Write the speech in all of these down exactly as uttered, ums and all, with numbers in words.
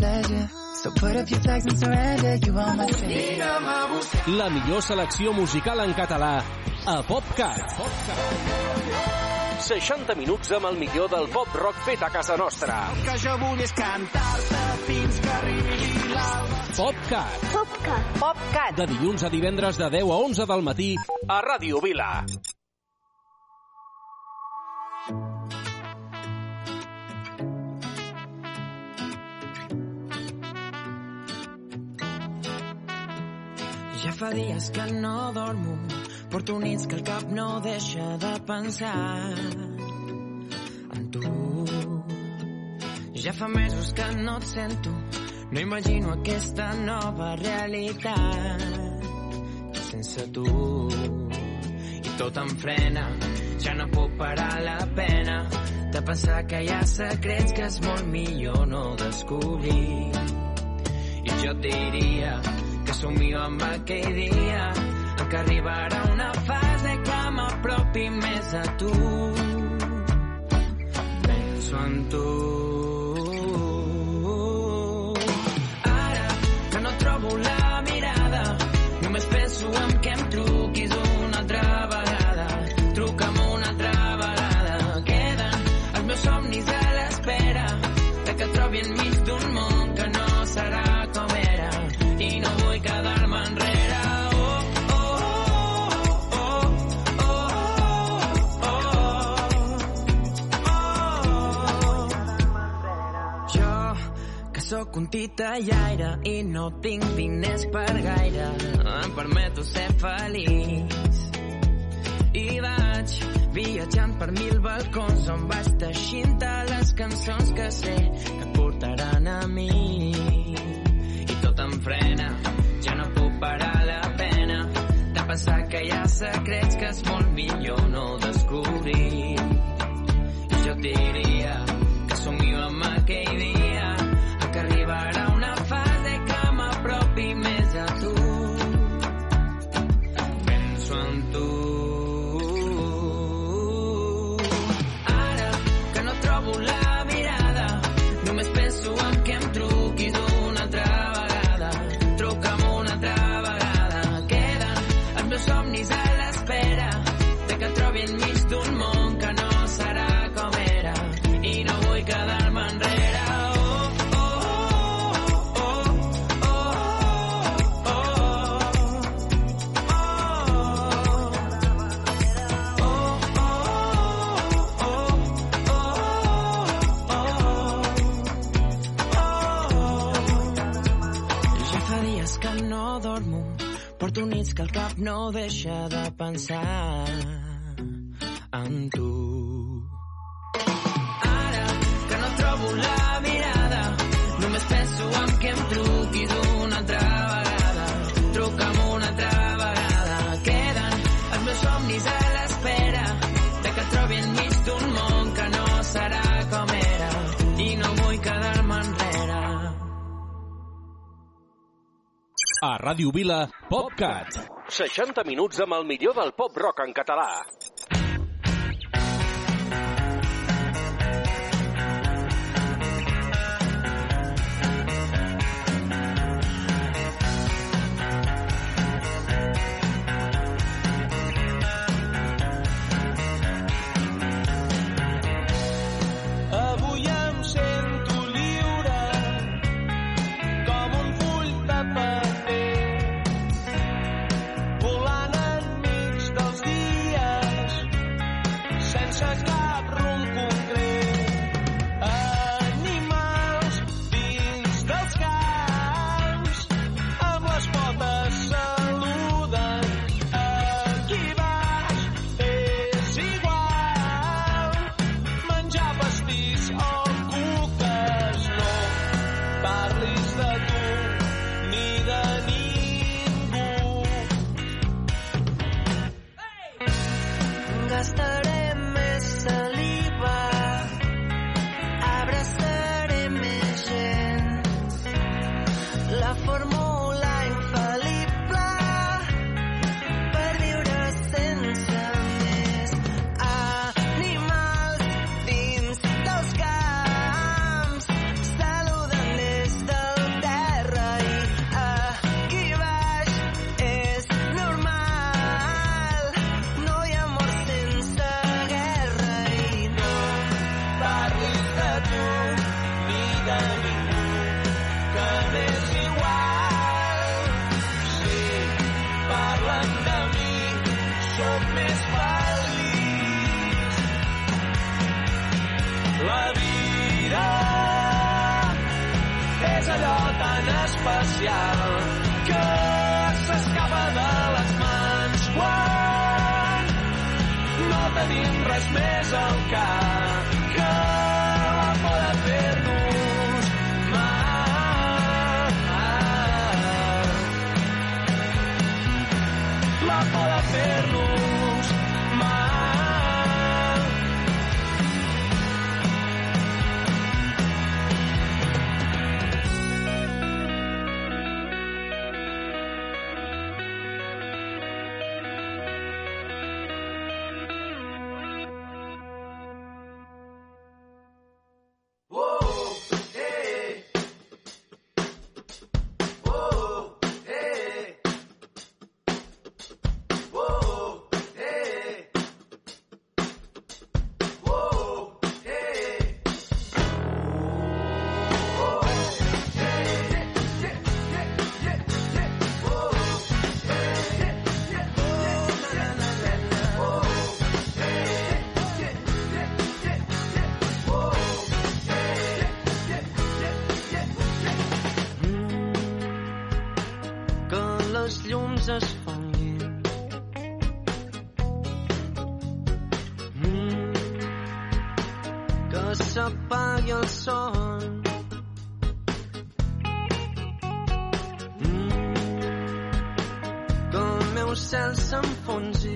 pleasure. So put up your flags and surrender. You are my treasure. La millor selecció musical en català a PopCat. seixanta minuts amb el millor del pop rock fet a casa nostra. El que jo vull és cantar-te fins que arribi l'alba. PopCat. PopCat. PopCat. De dilluns a divendres de deu a onze del matí a Ràdio Vila. Ja fa dies que no dormo, porto nits que el cap no deixa de pensar en tu. Ja fa mesos que no et sento, no imagino aquesta nova realitat sense tu. I tot em frena, ja no puc parar la pena de pensar que hi ha secrets que és molt millor no descobrir. I jo et diria que somio amb aquell dia en què arribarà una fase que m'apropi més a tu. Penso en tu. Ara que no trobo la mirada, només penso en que em truquis una altra vegada. Truca'm una altra vegada. Queden els meus somnis a l'espera de que et trobi enmig d'un món que no serà com era. I no vull quedar-me enrere. Oh, oh, oh, oh, oh, oh, oh. Jo, que sóc un titellaire i no tinc diners per gaire, em permeto ser feliç. I vaig viatjant per mil balcons on vaig teixint-te les cançons que sé que et portaran a mi. Tot em frena, ja no puc parar la pena de pensar que hi ha secrets que és molt millor no descobrir. I jo et diria que somio amb aquell dia en què arribarà una fase que m'apropi més a tu. Penso en tu. Ara que no trobo la mirada, només penso en que em truquis una altra vegada. Truca'm una altra vegada. Queden els meus somnis a l'espera de que et trobi enmig d'un món que no serà com era. I no vull quedar-me enrere. Oh, oh, oh, oh, oh, oh, ja fa dies que no dormo, porto nits que el cap no deixa de pensar en tu. Ara que no trobo la mirada, només penso en que em truquis una altra vegada. Truca'm una altra vegada. Queden els meus somnis a l'espera de que et trobi enmig d'un món que no serà com era. I no vull quedar-me enrere. A Ràdio Vila, PopCat. seixanta minuts amb el millor del pop rock en català. Avui em sento lliure com un full de paper, volant enmig dels dies davant de mi, sóc més feliç. La vida és allò tan especial que s'escapa de les mans quan no tenim res més al cap que la por de fer-nos mal. La por de fer-nos mal. Les llums es fonguin. Mm. Que s'apagui el son. Mm. Que el meu cel s'enfonsi.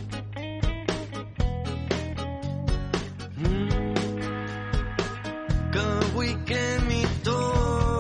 Mm. Que avui cremi tot.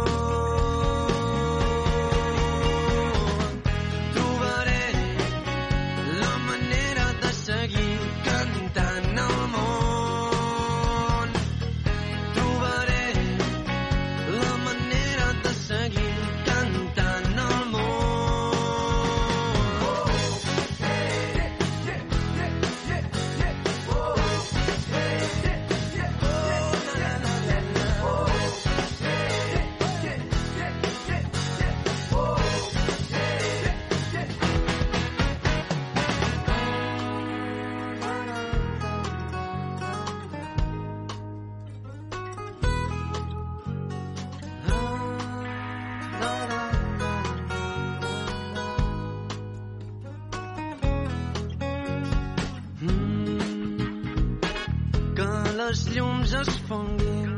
Les llums es fonguin.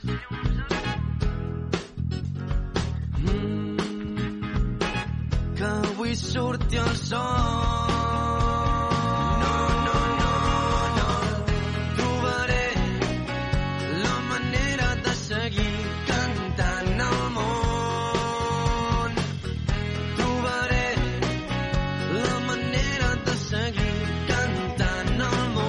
Mm. Que avui surti el sol. No, no, no, no. Trobaré la manera de seguir cantant al món. Trobaré la manera de seguir cantant al món.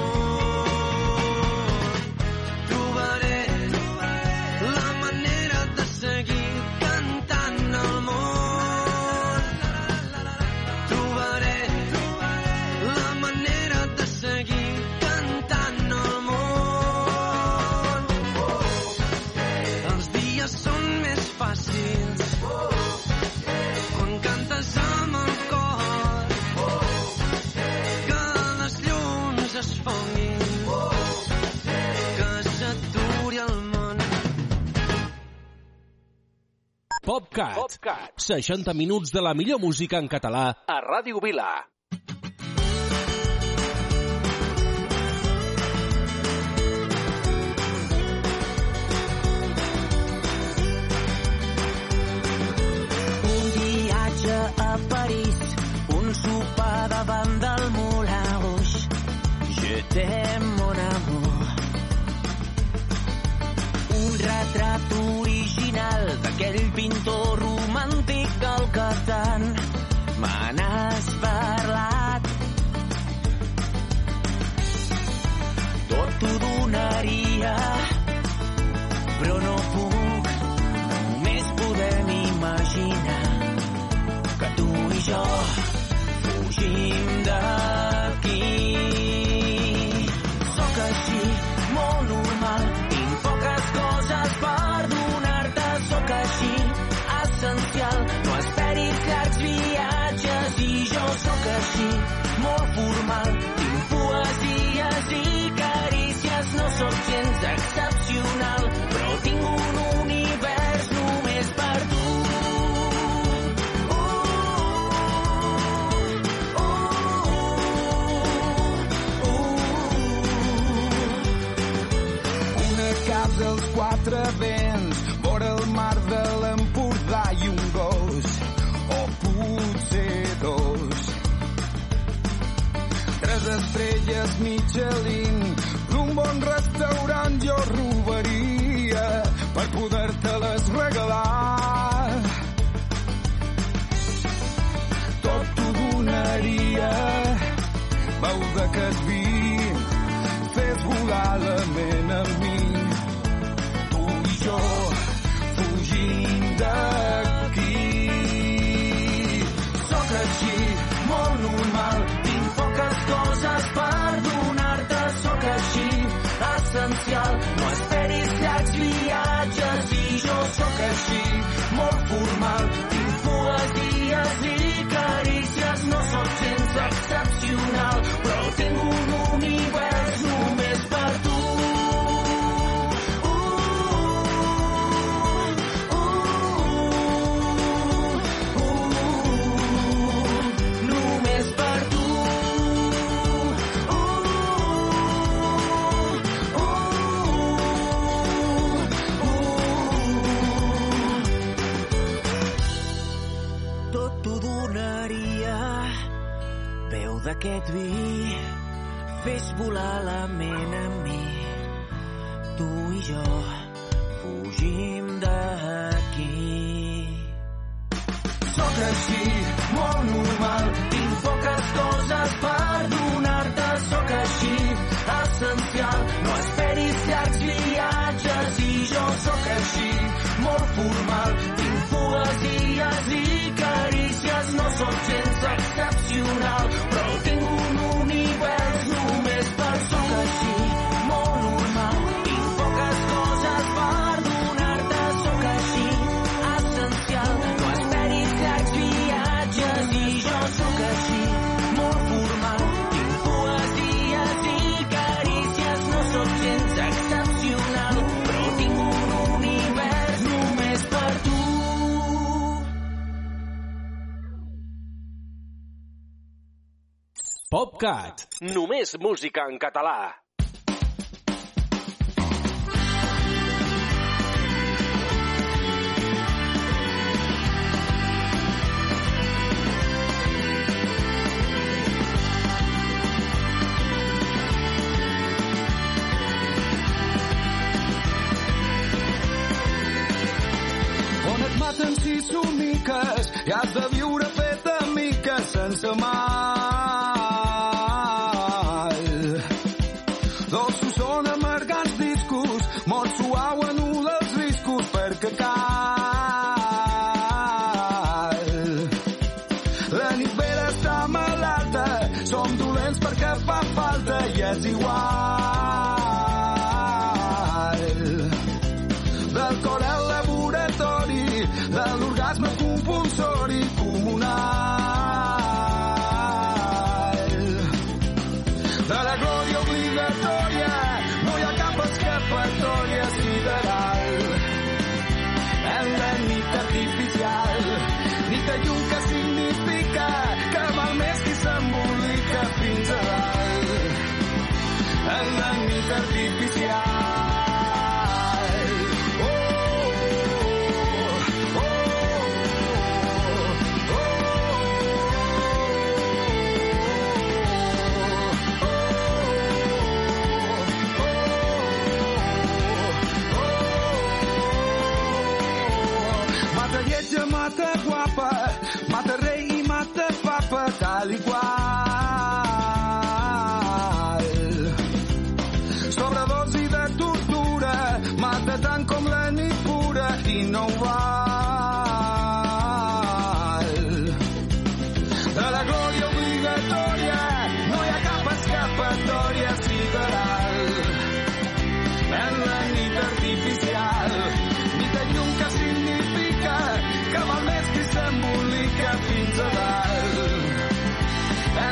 PopCat. PopCat. seixanta minuts de la millor música en català a Ràdio Vila. Un viatge a París, un sopar davant del Moulin Rouge. Je t'aime, mon amour. Un retrat original d'aquell pintor romàntic del que tant me n'has parlat. Tot t'ho donaria, però no puc. Només podem imaginar que tu i jo fugim d'aquí. Sóc així, molt normal, tinc poques coses per donar-te. Sóc així, essencial, no esperis llargs viatges i jo sóc així. així, molt formal. Tinc poesies i carícies, no sóc gens excepcional, però tinc un univers només per tu. Els quatre vents, vora el mar de l'Empordà i un gos, o potser dos. Tres estrelles Michelin, d'un bon restaurant jo robaria per poder-te-les regalar. Tot t'ho donaria, beu d'aquest vi, fes volar la ment en mi. Jo fugint d'aquí. Sóc així, molt normal, tinc poques coses per donar-te. Sóc així, essencial, no esperis llargs viatges. I jo sóc així, molt formal, tinc poesies i carícies. No sóc gens excepcional, però tinc un univers només per tu. D'aquest vi, fes volar la ment en mi. Tu i jo fugim d'aquí. Sóc així, molt normal, tinc poques coses per donar-te. Sóc així, essencial, no esperis llargs viatges. I jo sóc així, molt formal, tinc poesies i carícies. No sóc gens excepcional, però tinc un univers només per tu. Sóc així, molt normal, tinc poques coses per donar-te. Sóc així, essencial, no esperis llargs viatges. I jo sóc així, molt formal, tinc poesies i carícies. No sóc gens excepcional, però tinc un univers només per tu. PopCat, només música en català. On et maten sis somiques i has de viure fet de miques sense mal. Dolços són amargants discos, mort suau anul·la els riscos perquè cal. La nit vera està malalta, som dolents perquè fa falta i és igual. Del cor al laboratori, de l'orgasme compulsori comunal. De la glòria obligatòria no hi ha cap escapatòria sideral. En la nit artificial, nit de llum que significa que val més qui s'embolica fins a dalt. En la nit artificial. Mata guapa, mata rei i mata papa, tal i qual. Sobredosi de tortura, mata tant com la nit pura i no ho val. De la glòria obligatòria no hi ha cap escapatòria sideral. En la nit artificial, nit de llum que significa que val més qui s'embolica fins a dalt.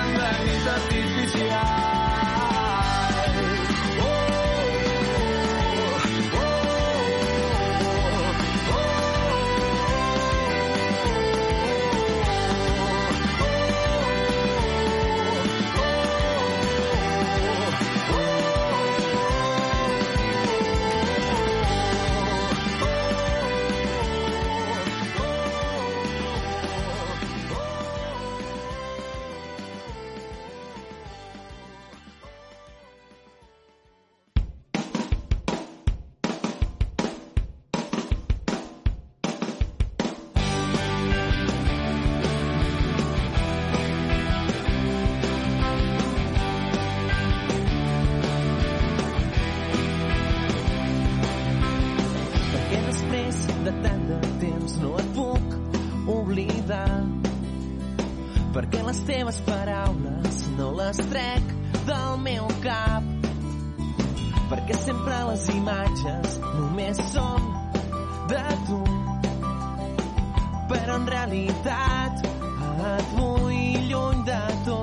perquè les teves paraules no les trec del meu cap, perquè sempre les imatges només són de tu, però en realitat et vull lluny de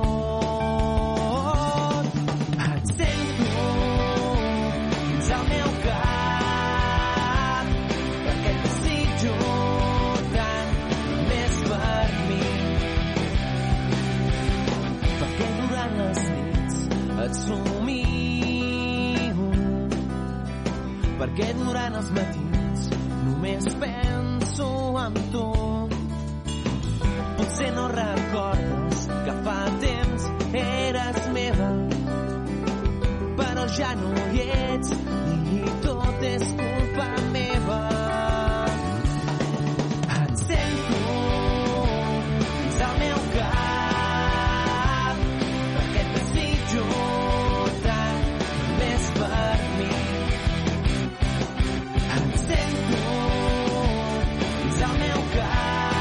tot. Et sento dins el meu cap, perquè et desitjo tant més per mi, perquè durant les nits et somio, perquè durant els matins només penso en tu. Potser no recordes que fa temps eres meva, però ja no hi ets i tot és culpa meva. Et sento dins el meu cap, perquè et desitjo tant més per mi. Et sento dins el meu cap,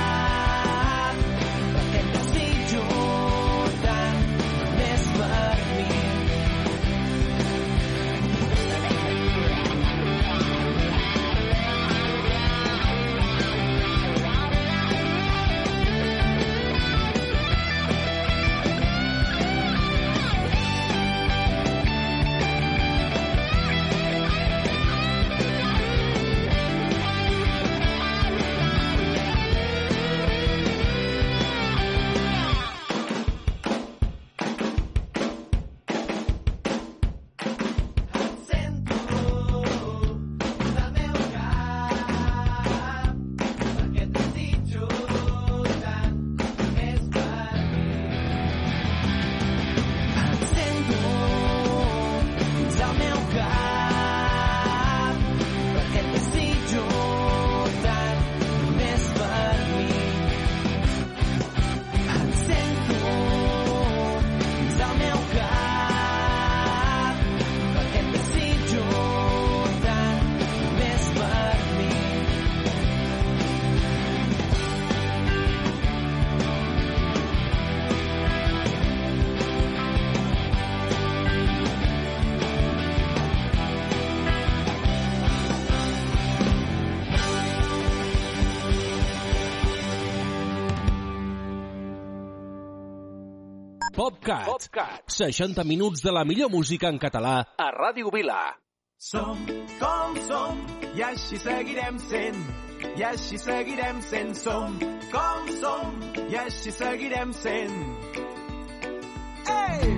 PopCat. PopCat. seixanta minuts de la millor música en català a Ràdio Vila. Som com som i així seguirem sent, i així seguirem sent. Som com som i així seguirem sent. Ei!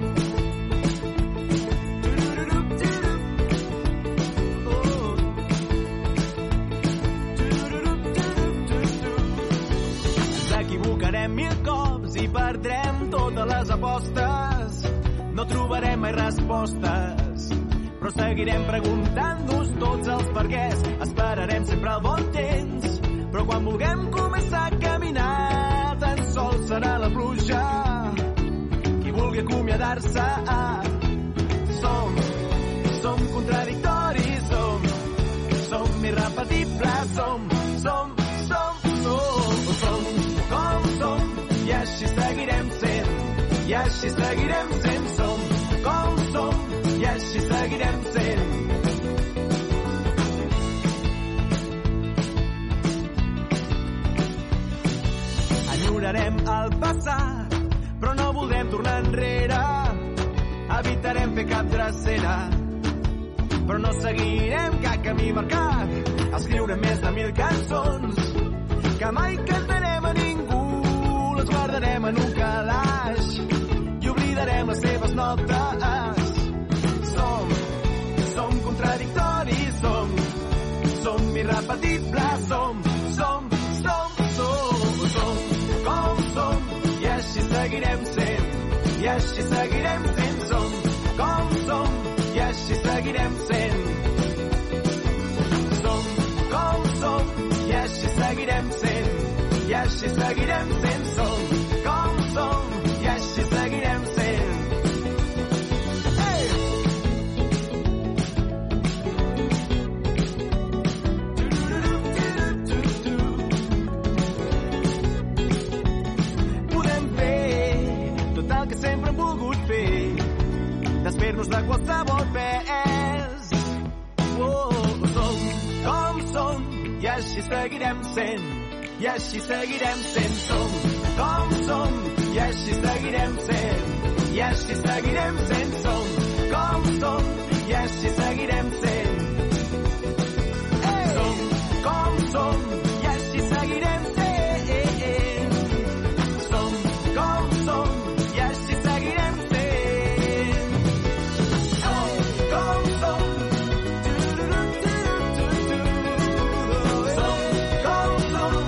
Equivocarem mil cops i perdrem totes les apostes. No trobarem mai respostes, però seguirem preguntant-nos tots els perquès. Esperarem sempre el bon temps, però quan vulguem començar a caminar, tan sols serà la pluja qui vulgui acomiadar-se. Som, som contradictoris, som, som irrepetibles, som, som, som, som, som. Com som, i així seguirem sent, i així seguirem sent. Som com som, i així seguirem sent. Enyorarem el passat, però no voldrem tornar enrere. Evitarem fer cap drecera, però no seguirem cap camí marcat. Escriurem més de mil cançons que mai cantarem a ningú, les guardarem en un calaix i oblidarem les seves notes. Som, som contradictoris, som, som irrepetibles, som, som, som, som, som, com som, i així seguirem sent, i així seguirem sent. Som, com som, i així seguirem sent. Som, com som, i així seguirem sent, i així seguirem sent. Som com som, i així seguirem sent. Hey! Podem fer el que sempre hem volgut fer, desfer-nos de qualsevol pes. Oh, som com som i així seguirem sent, i així seguirem sent. Som com som i així seguirem sent, i així seguirem sent. Som com som i així seguirem sent. Som com som i així seguirem sent. Som com som i així seguirem sent. Som com som. Som com som.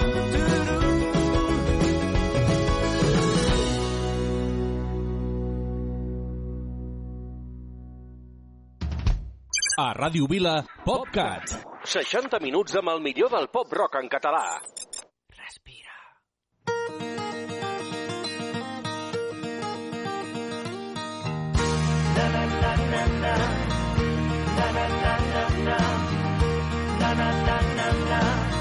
A Ràdio Vila, PopCat. seixanta minuts amb el millor del pop-rock en català. Respira. Na na na na na. Na na na na na. Na na na na na.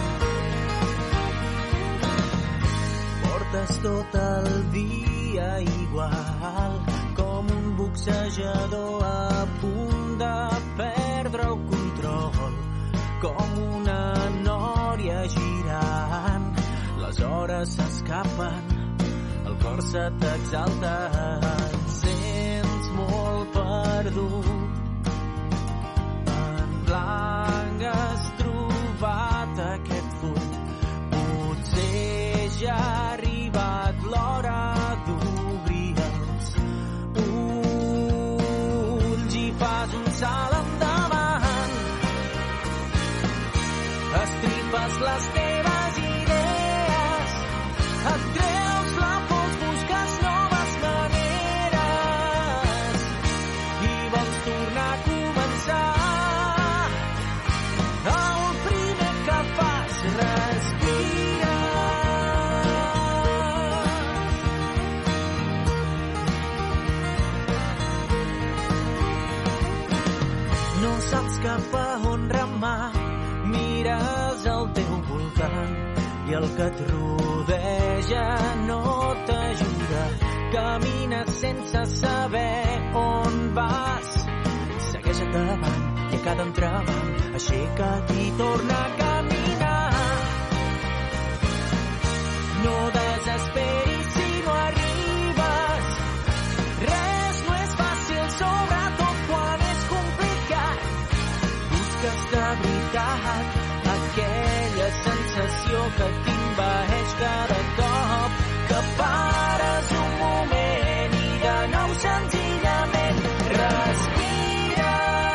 Portes tot el dia igual, com un boxejador a punt de perdre el control, com una nòria girant. Les hores s'escapen, el cor se t'exalta, et sents molt perdut. En blanc has trobat aquest full, potser ja ha arribat l'hora d'obrir els ulls i fas un salt endavant. Estripes les teves idees, et treus la por, busques noves maneres i vols tornar a començar. El primer que fas, respira. No saps cap a on remar, mires al teu voltant i el que et rodeja no t'ajuda. Camines sense saber on vas, segueix endavant i a cada entrebanc aixeca't i torna a caminar. No desesperis si no arribes, res no és fàcil, sobretot quan és complicat. Busques de veritat aquella sensació que t'envaeix cada cop que pares un moment i de nou senzillament respires.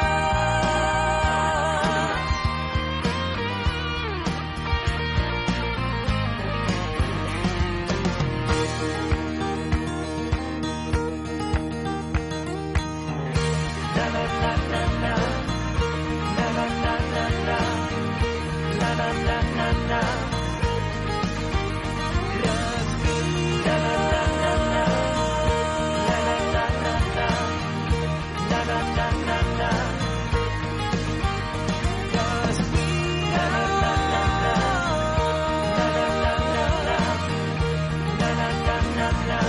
Na na na na na. Na na na na na. Na na na na na. Respira. Na na na na. Na na na na na. Na na na na na. Respira. Na na na na. Na na na na na. Na na na na na.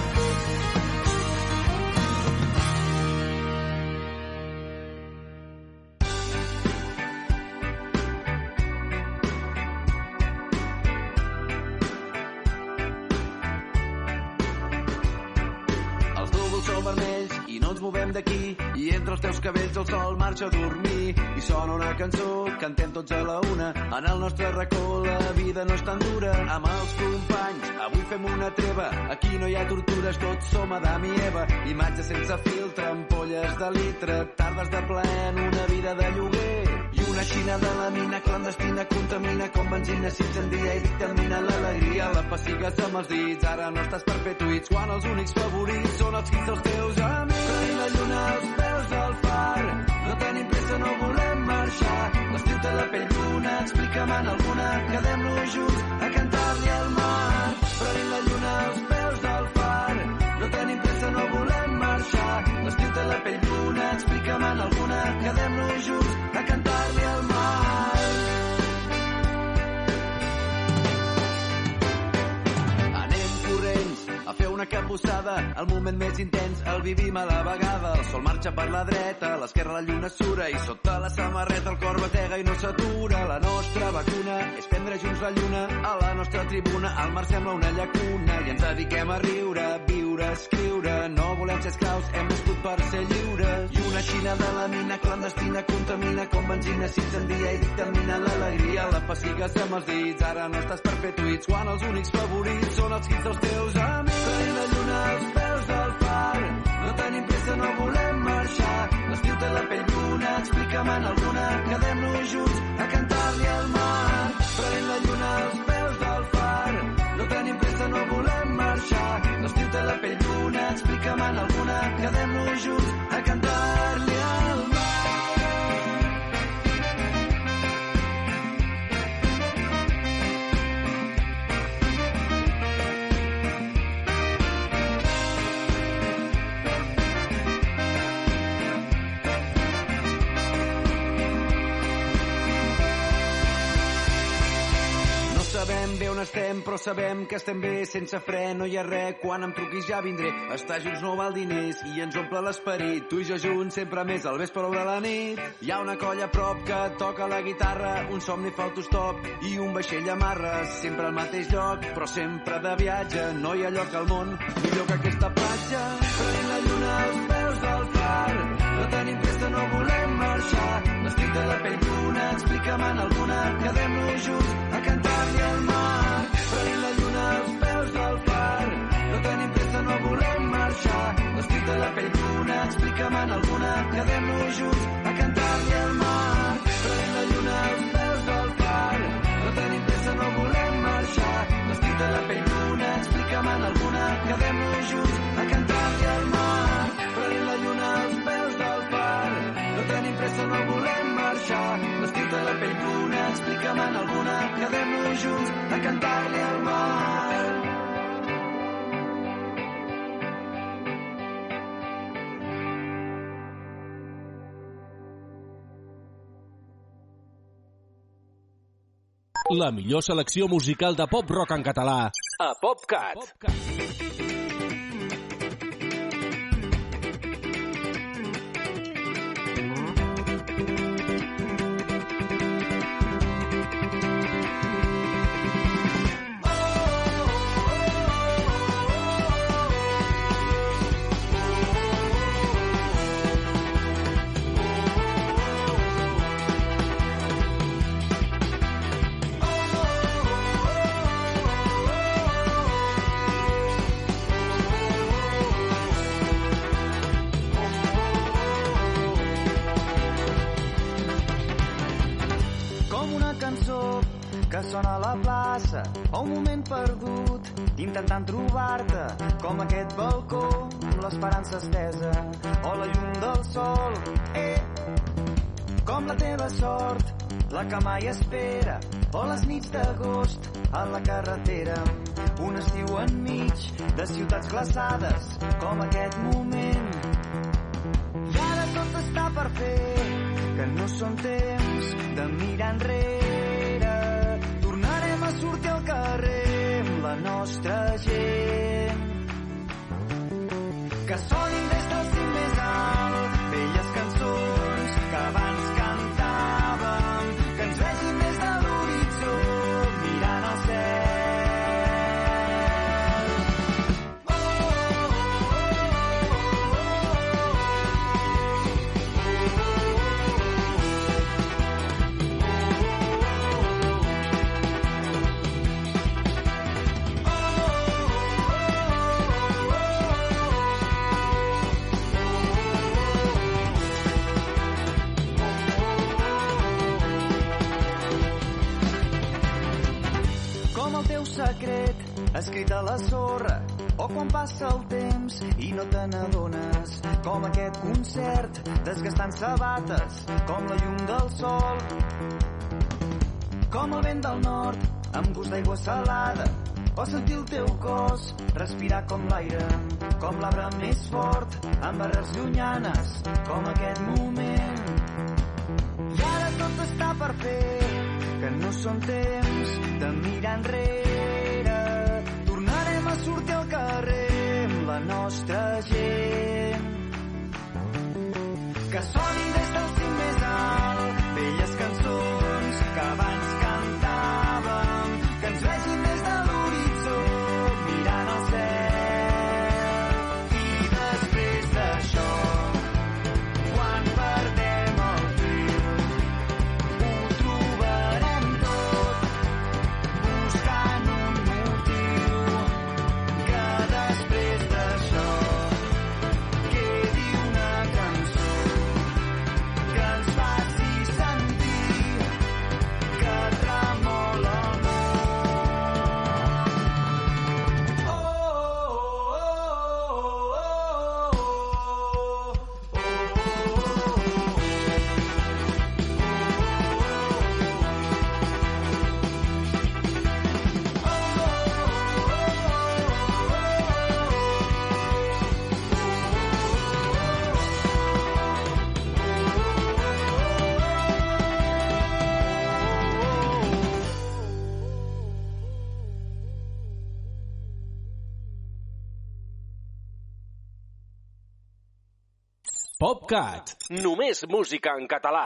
Els núvols són vermells i no ens movem d'aquí, i entre els teus cabells el sol marxa a dormir i sona una cançó, cantem tots a la una. En el nostre racó la vida no és tan dura. Amb els companys avui fem una treva, aquí no hi ha tortures, tots som Adam i Eva. Imatges sense filtre, ampolles de litre, tardes de plaer en una vida de lloguer. I una xina de la mina clandestina contamina com benzina, s'incendia i dictamina l'alegria. La pessigues amb els dits, ara no estàs per fer tuits, quan els únics favorits són els quins dels teus amics. Traiem la lluna als peus del far, no tenim pressa, no volem marxar. L'estiu té la pell bruna, explica'm en alguna, quedem-nos junts a cantar-li al mar. Traiem la lluna als peus del far, no tenim pressa, no volem marxar. L'estiu té la pell bruna, explica'm en alguna, quedem-nos junts a cantar-li al mar. Anem corrents a fer una posada, el moment més intens el vivim a la vegada. El sol marxa per la dreta, a l'esquerra la lluna sura i sota la samarreta el cor batega i no s'atura. La nostra vacuna és prendre junts la lluna. A la nostra tribuna el mar sembla una llacuna i ens dediquem a riure, viure, escriure. No volem ser esclaus, hem nascut per ser lliures. I una xina de la mina clandestina contamina com benzina, s'incendia i dictamina l'alegria. La pessigues amb els dits, ara no estàs per fer tuits quan els únics favorits són els hits dels teus amics. Tenim la lluna als peus del far, no tenim pressa, no volem marxar. L'estiu té la pell bruna, explica'm en alguna, quedem-nos junts a cantar-li al mar. Tenim la lluna als peus del far, no tenim pressa, no volem marxar. L'estiu té la pell bruna, explica'm en alguna, quedem-nos junts a cantar-li al mar. Sabem bé on estem, però sabem que estem bé sense fre, no hi ha res, quan em truquis ja vindré. Estar junts no val diners i ens omple l'esperit, tu i jo junts sempre més al vespre o a la nit. Hi ha una colla a prop que toca la guitarra, un somni fa autostop i un vaixell amarra, sempre al mateix lloc, però sempre de viatge. No hi ha lloc al món millor que aquesta platja. Tenim la lluna als peus del far, no tenim pressa, no volem marxar. L'estic de la pell bruna, explica'm en alguna, quedem-nos junts a cantar-li al mar. Tenim la lluna als peus del far, no tenim pressa, no volem marxar. L'estic de la pell bruna, explica'm en alguna, quedem-nos junts a cantar-li al mar. Tenim la lluna als peus del far, no tenim pressa, no volem marxar. L'estic de la pell bruna, explica'm en alguna, quedem-nos junts a cantar-li al mar. Tenim la lluna als peus del far, no tenim pressa, no volem marxar. L'estic de la pell bruna, explica'm en alguna, quedem-nos junts a cantar-li al mar. La millor selecció musical de pop-rock en català a PopCat. PopCat. Que sona a la plaça o un moment perdut intentant trobar-te com aquest balcó amb l'esperança estesa o la llum del sol, eh, com la teva sort, la que mai espera, o les nits d'agost a la carretera, un estiu enmig de ciutats glaçades com aquest moment. I ara tot està per fer, que no són temps de mirar enrere. Tornarem a sortir al carrer amb la nostra gent. Que sonin des del cim més alt velles cançons que abans cantàvem, que ens vegin des de l'horitzó mirant al cel. Secret escrit a la sorra o quan passa el temps i no te n'adones, com aquest concert desgastant sabates, com la llum del sol, com el vent del nord amb gust d'aigua salada, o sentir el teu cos respirar com l'aire, com l'arbre més fort amb arrels llunyanes, com aquest moment. I ara tot està per fer, que no són temps de mirar enrere. Tornarem a sortir al carrer amb nostra gent. Que sonin des del cim més alt velles cançons que abans cantàvem, que ens vegin des de l'horitzó mirant al cel. I després d'això, quan perdem el fil, ho trobarem tot buscant un motiu, que després d'això quedi una cançó que ens faci sentir que tremola el món. Oh, oh, oh, PopCat. Només música en català.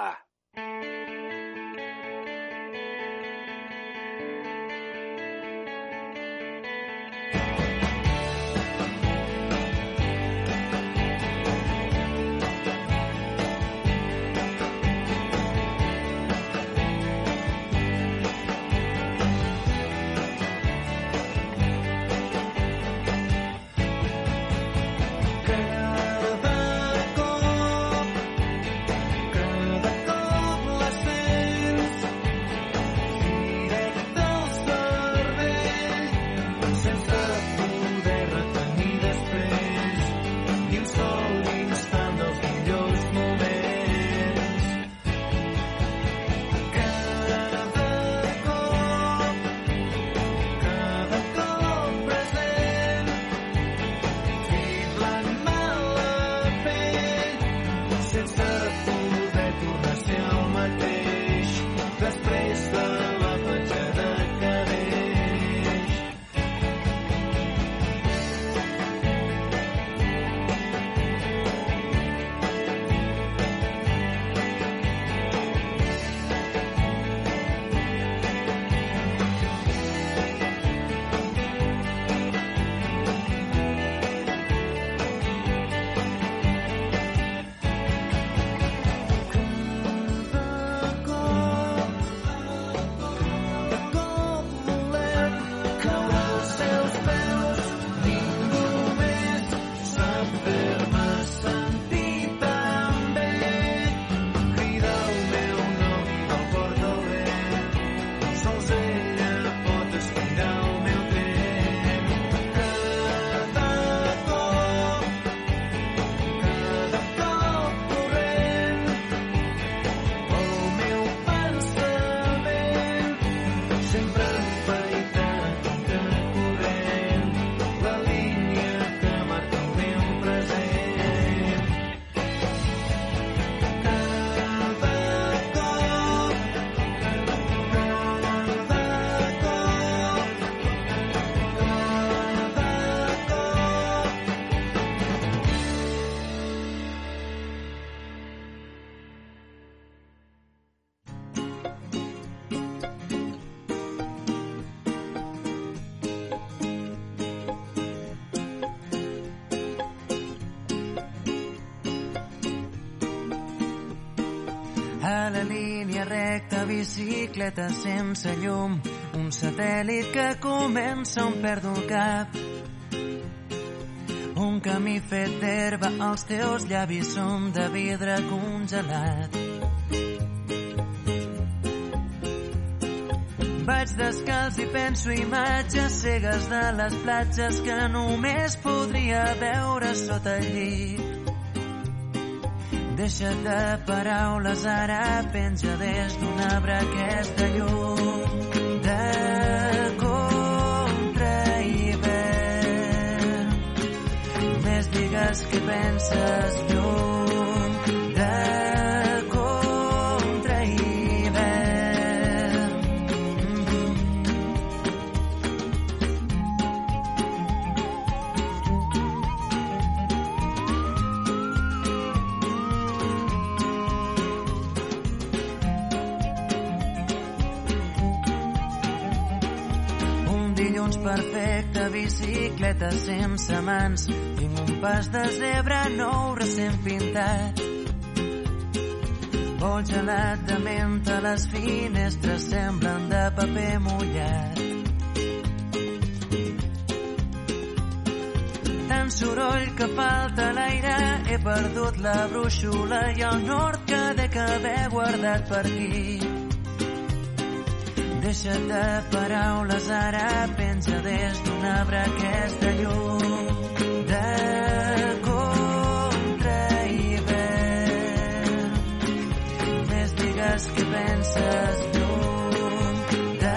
A la línia recta, bicicleta sense llum, un satèl·lit que comença on perdo el cap. Un camí fet d'herba, els teus llavis són de vidre congelat. Vaig descalç i penso imatges cegues de les platges que només podria veure sota el llit. Deixa't de paraules, ara penja des d'un arbre aquesta llum de contra-hivern. Només digues què penses, llum de contra-hivern. junts per fer que bicicleta sense mans. Tinc un pas de zebra nou recent pintat. Vol gelat de menta, les finestres semblen de paper mullat. Tant soroll que falta l'aire, he perdut la brúixola i el nord que dec haver guardat per aquí. Deixa't de paraules, ara penja des d'un arbre aquesta llum de contra-hivern. Només digues què penses, llum de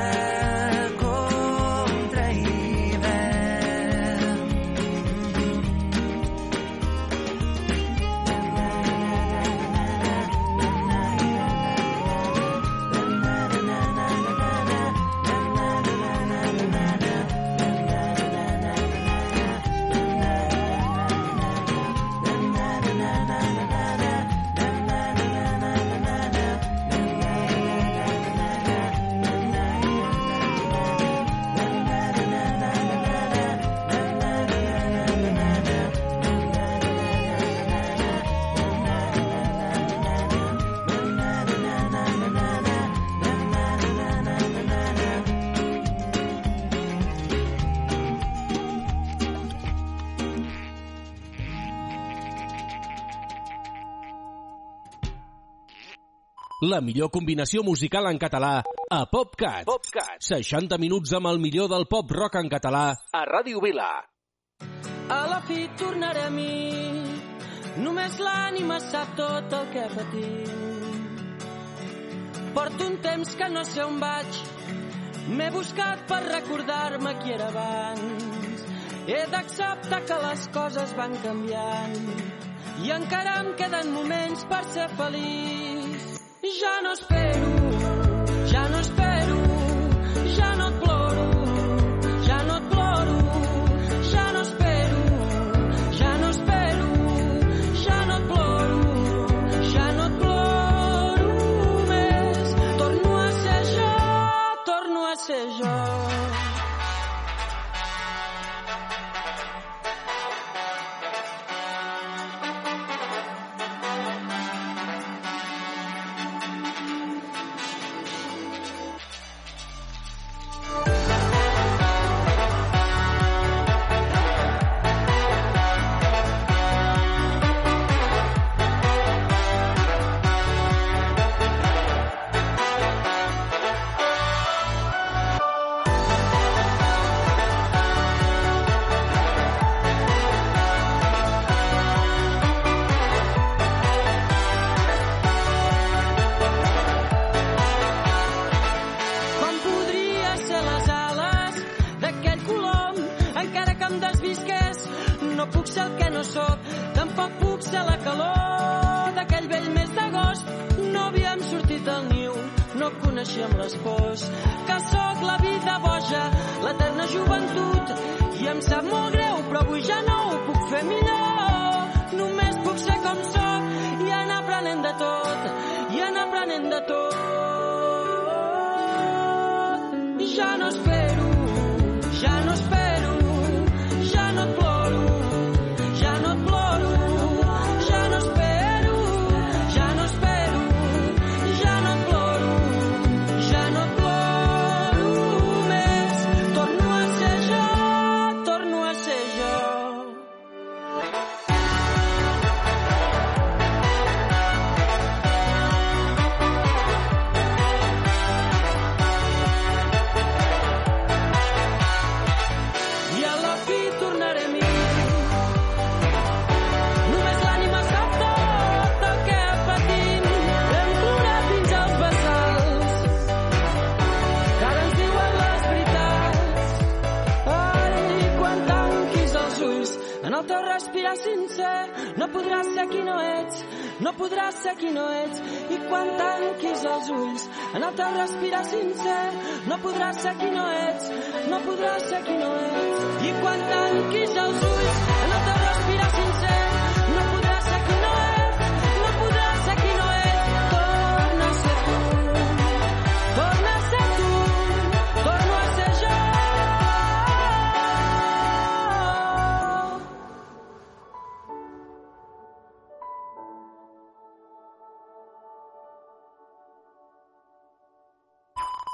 contra-hivern. La millor combinació musical en català a PopCat. PopCat. seixanta minuts amb el millor del pop rock en català a Ràdio Vila. A la fi tornaré a mi, només l'ànima sap tot el que patim. Porto un temps que no sé on vaig, m'he buscat per recordar-me qui era abans. He d'acceptar que les coses van canviant i encara em queden moments per ser feliç. Ja no espero, ja no espero, ja no et ploro, ja no et ploro, ja no espero, ja no espero, ja no et ploro, ja no et ploro més. Torno a ser jo, torno a ser jo.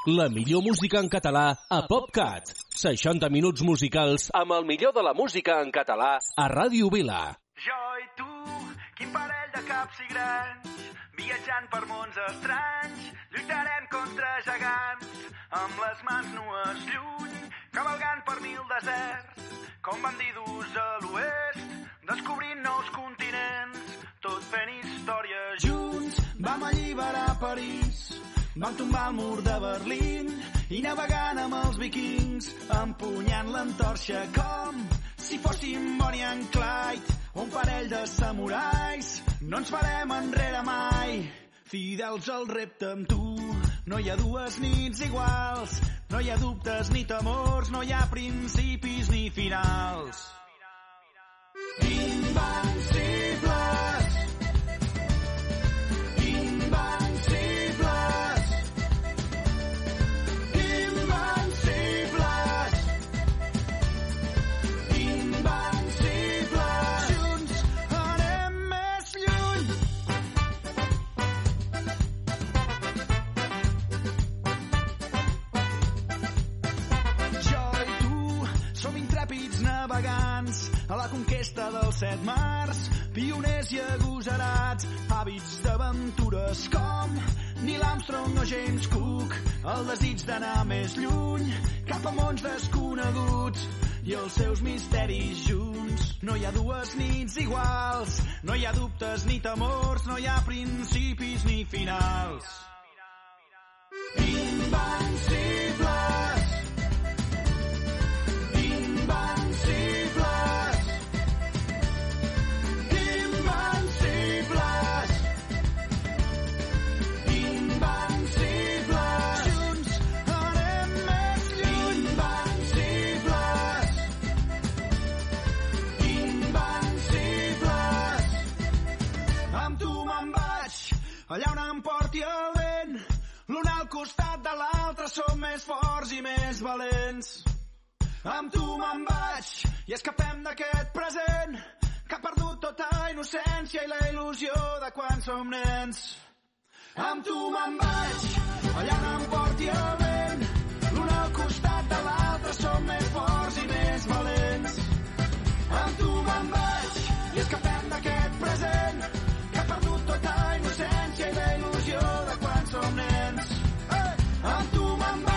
La millor música en català a PopCat. seixanta minuts musicals amb el millor de la música en català a Ràdio Vila. Jo i tu, quin parell de caps i grans, viatjant per mons estranys, lluitarem contra gegants, amb les mans nues lluny, cavalgant per mil deserts, com bandidus a l'oest, descobrint nous continents, tot fent història junts. Vam alliberar París, vam tombar el mur de Berlín i navegant amb els vikings, empunyant l'antorxa com si fóssim Bonnie and Clyde, un parell de samurais. No ens farem enrere mai, fidels al repte amb tu. No hi ha dues nits iguals, no hi ha dubtes ni temors, no hi ha principis ni finals. Invencibles, invencibles, invencibles, invencibles. Junts anem més lluny. Jo i tu som intrèpids navegants a la conquesta dels set mars, pioners i agosarats, hàbits d'aventures com Neil Armstrong o James Cook, el desig d'anar més lluny, cap a mons desconeguts i els seus misteris junts. No hi ha dues nits iguals, no hi ha dubtes ni temors, no hi ha principis ni finals. Invencibles, invencibles, invencibles, invencibles. Junts anem més lluny. Invencibles, invencibles. Amb tu me'n vaig, allà on em porti el vent. L'un al costat de l'altre som més forts i més valents. Amb tu me'n vaig i escapem d'aquest present que ha perdut tota innocència i la il·lusió de quan som nens. Amb tu me'n vaig, allà on em porti el vent. L'un al costat de l'altre som més forts i més valents. Amb tu me'n vaig i escapem d'aquest present que ha perdut tota innocència i la il·lusió de quan som nens. Hey! Amb tu me'n vaig.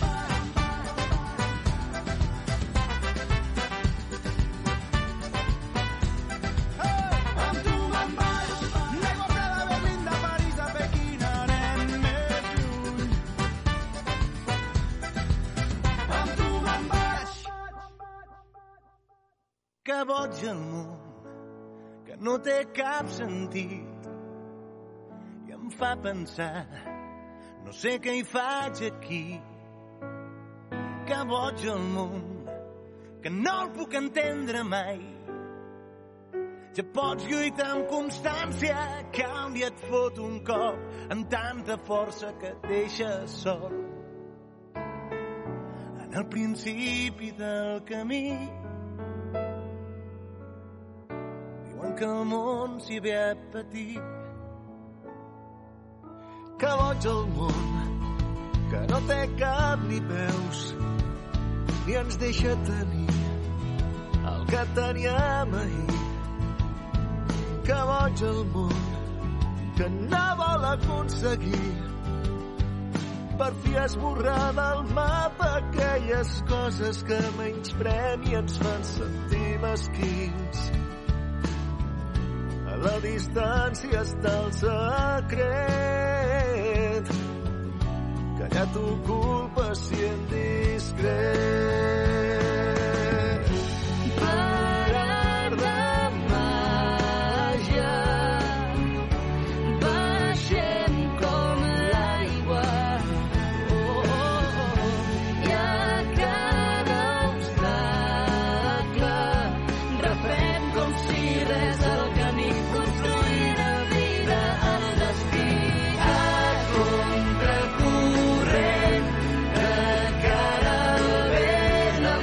Que boig el món, que no té cap sentit i em fa pensar, no sé què hi faig aquí. Que boig el món, que no el puc entendre mai. Ja pots lluitar amb constància, que un dia et fot un cop amb tanta força que et deixa sol. En el principi del camí que el món s'hi ve a patir. Que boig el món, que no té cap ni peus, ni ens deixa tenir el que teníem ahir. Que boig el món, que no vol aconseguir per fi esborrar del mapa aquelles coses que menysprem i ens fan sentir mesquins. A la distància està el secret, callat t'ocupa sent discret. Parar de màgia, baixem com l'aigua, oh, oh, oh, i a cada obstacle refem com si res el camí. Contracorrent, de cara al vent,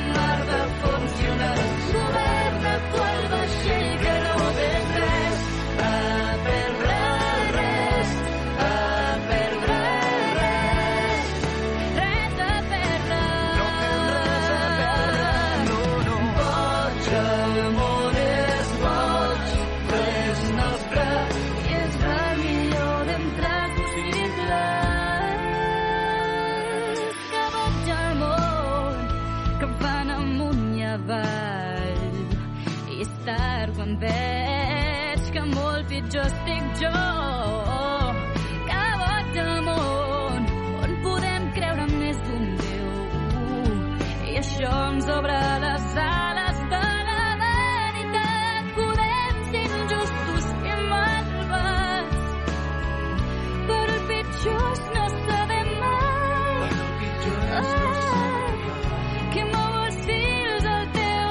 part quan veig que molt pitjor estic jo. Que boig el món on podem creure més d'un Déu i això ens obre les ales de la veritat. Podem ser injustos i malvats, però el pitjor és no saber mai ah, que mou els fils al teu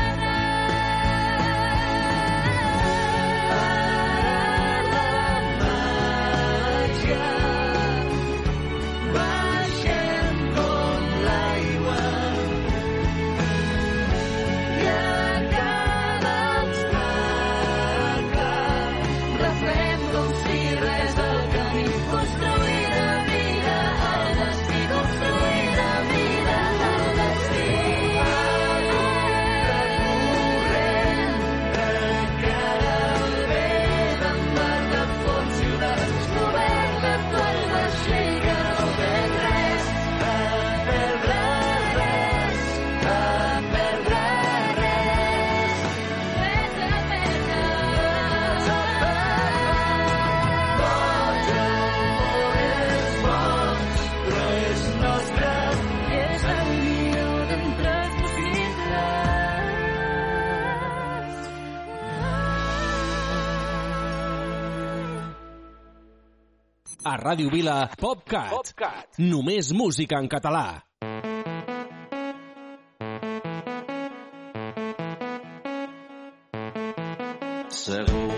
terrat. Baixem com l'aigua i a cada obstacle refem com si res del camí. Construir la vida al destí, construir la vida al destí. Recorrent de cara al vent amb mar de fons i onades descobert de qual vaixell que no té res a perdre, res a perdre, res res a perdre. Boig, el món és boig, però és nostre i és el millor d'entre els possibles. A Ràdio Vila, PopCat. PopCat. Només música en català. Segur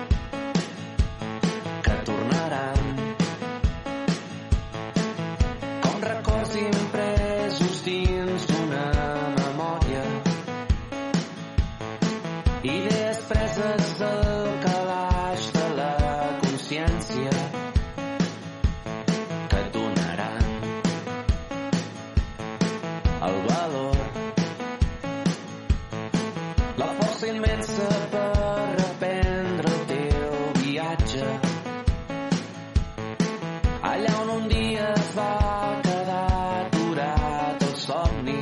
que tornaran com records impresos dins d'una memòria, idees preses del calaix de la consciència que et donaran el valor, la força immensa per reprendre el teu viatge allà on un dia es va quedar aturat el somni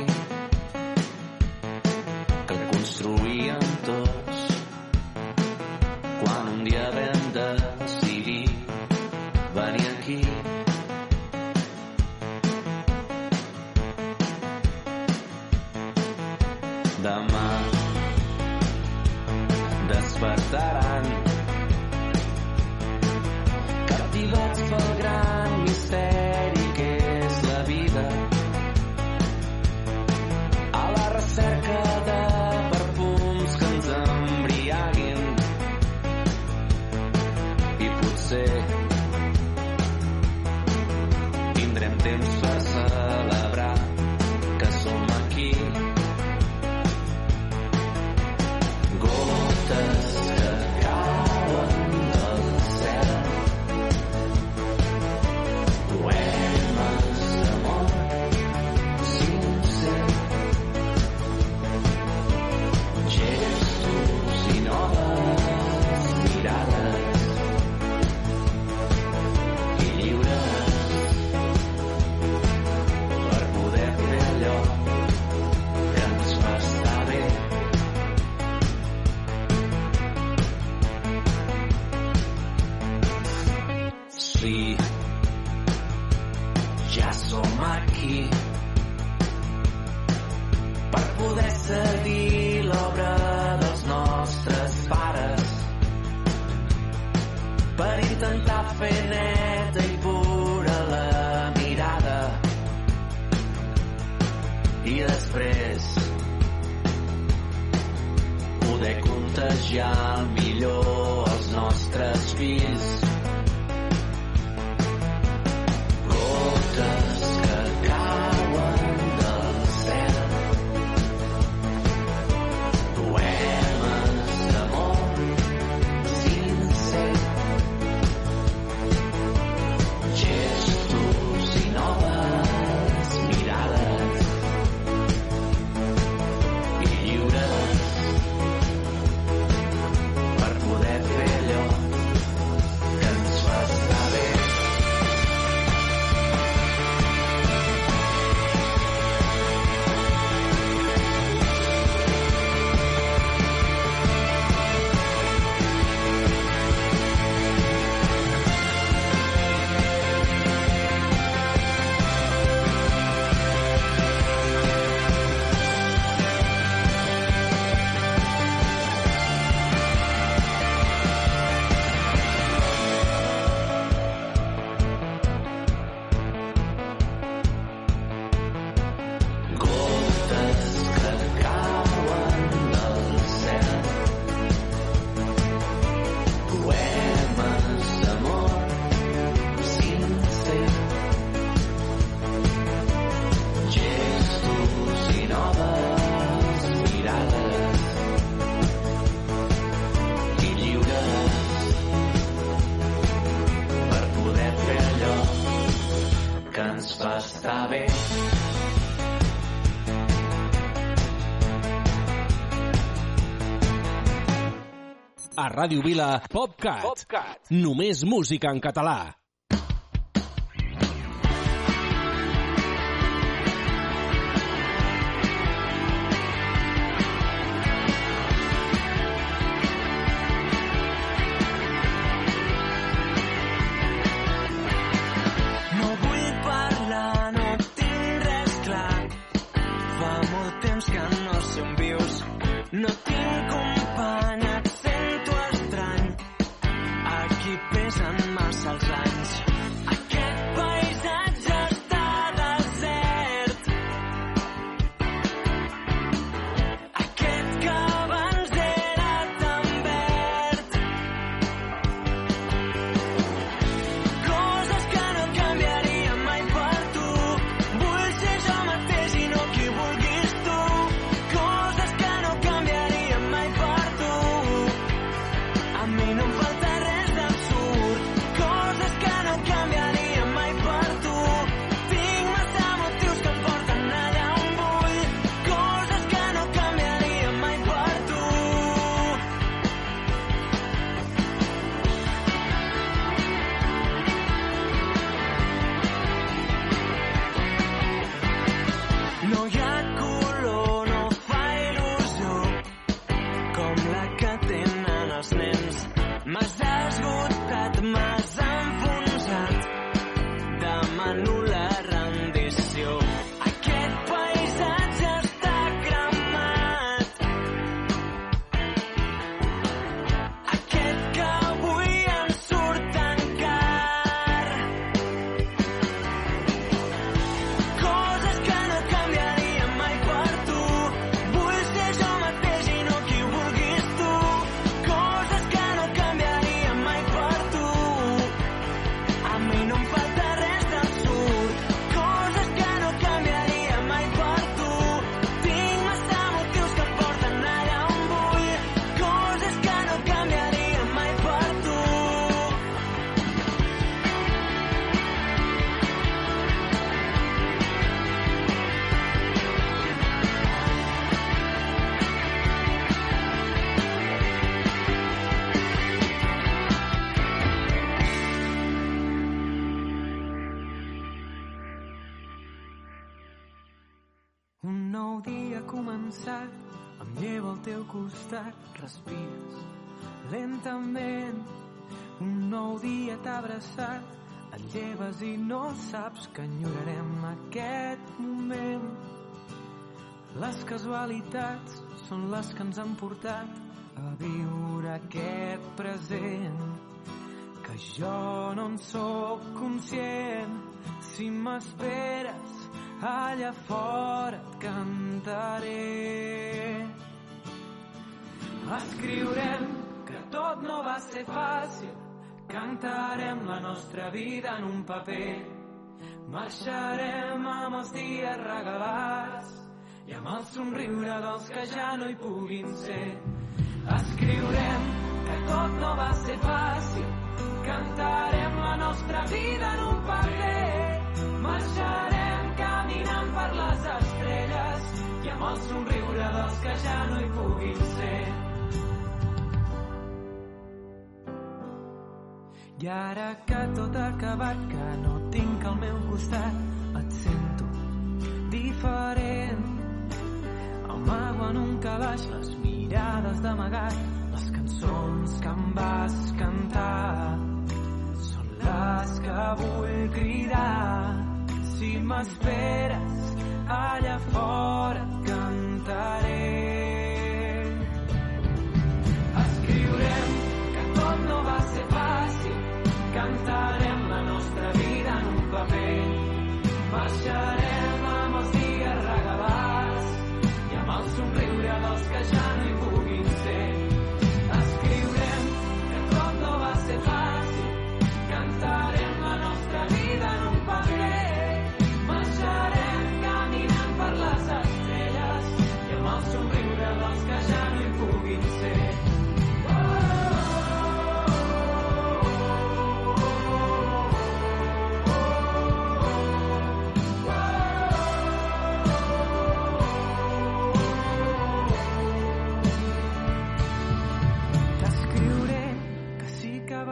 que construïem tots quan un dia vam decidir venir aquí. Demà despertaran captivats pel gran misteri que és la vida, a la recerca de perfums que ens embriaguin i potser tindrem temps per celebrar que som aquí. Gotes que cauen del cel, poemes d'amor sincer, gestos i noves mirades i lliures per poder fer allò que ens fa estar bé. Sí, ja som aquí per poder seguir l'obra dels nostres pares, per intentar fer neta i pura la mirada i després poder contagiar el millor als nostres fills. Gotes que cauen del cel, poemes d'amor sincer, gestos i noves mirades i lliures per poder paper. A Ràdio Vila, PopCat. PopCat. Només música en català. No vull parlar, no tinc res clar. Fa molt temps que no som vius. No tinc company, et sento estrany. Aquí pesen massa els anys. Aquest paisatge està desert. Aquest que abans era tan verd. Coses que no canviaria mai per tu. Vull ser jo mateix i no qui vulguis tu. Coses que no canviaria mai per tu. A mi no em falta res d'absurd. Coses que no canviaria mai per tu. Tinc massa motius que em porten allà on vull. Coses que no canviaria mai per tu. No hi ha color, no fa il·lusió com la que tenen els nens. M'has esgotat, m'has enfonsat. Demano la rendició. Aquest paisatge està cremat. Aquest que avui ens surt tan car. Coses que no canviaria mai per tu. Vull ser jo mateix i no qui vulguis tu. Coses que no canviaria mai per tu. A mi no em falta res d'absurd. Coses que no canviaria mai per tu. Tinc massa motius que em porten allà on vull. Coses que no canviaria mai per tu. Un nou dia ha començat, em llevo al teu costat, respires lentament. Un nou dia t'ha abraçat, et lleves i no saps que enyorarem aquest moment. Les casualitats són les que ens han portat a viure aquest present, que jo no en sóc conscient. Si m'esperes allà fora et cantaré. Escriurem que tot no va ser fàcil, cantarem la nostra vida en un paper. Marxarem amb els dies regalats i amb el somriure dels que ja no hi puguin ser. Escriurem que tot no va ser fàcil, cantarem la nostra vida en un paper. Marxarem caminant per les estrelles i amb el somriure dels que ja no hi puguin ser. I ara que tot ha acabat, que no tinc al meu costat, et sento diferent. Amago en un calaix les mirades d'amagat, les cançons que em vas cantar són les que vull cridar. Si m'esperes allà fora et cantaré. Escriurem que tot no va ser fàcil, cantarem la nostra vida en un paper. Marxarem amb els dies regalats i amb el somriure dels que ja no hi puguin ser. Escriurem que tot no va ser fàcil, cantarem la nostra vida en un paper. Marxarem caminant per les estrelles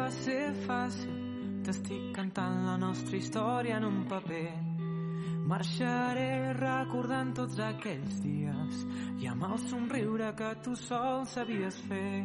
va ser fàcil. T'estic cantant la nostra història en un paper. Marxaré recordant tots aquells dies i amb el somriure que tu sol sabies fer.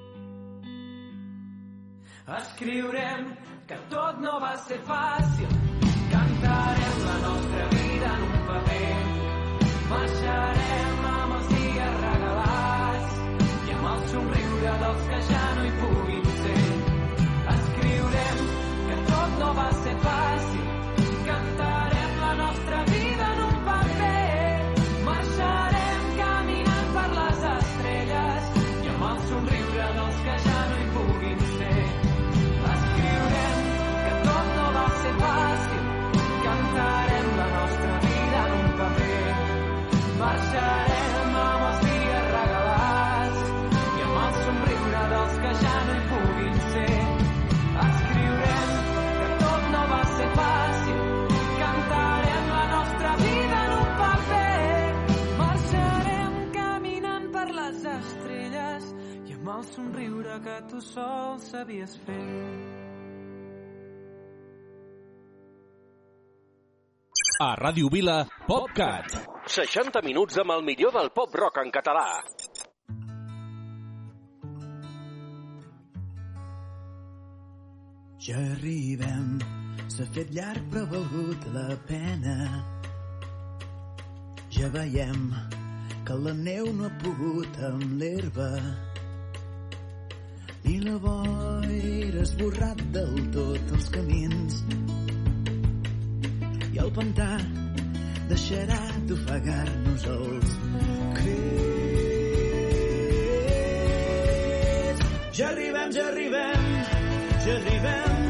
Escriurem que tot no va ser fàcil. Cantarem la nostra vida en un paper. Marxarem amb els dies regalats i amb el somriure dels que ja no hi puguin ser. Escriurem que tot no va ser fàcil. Cantarem la nostra vida en un paper. Marxarem caminant per les estrelles i amb el somriure dels que ja no hi puguin ser. Escriurem que tot no va ser fàcil. Cantarem la nostra vida en un paper. Marxarem amb els dies regalats i amb el somriure dels que ja no hi puguin ser. Escriurem que tot no va ser fàcil. Cantarem la nostra vida en un paper. Marxarem caminant per les estrelles i amb el somriure que tu sol sabies fer. A Ràdio Vila, PopCat. seixanta minuts amb el millor del pop rock en català. Ja arribem, s'ha fet llarg però ha valgut la pena. Ja veiem que la neu no ha pogut amb l'herba ni la boira ha esborrat del tot els camins i el pantà deixarà d'ofegar-nos els crits. Ja arribem, ja arribem, ja arribem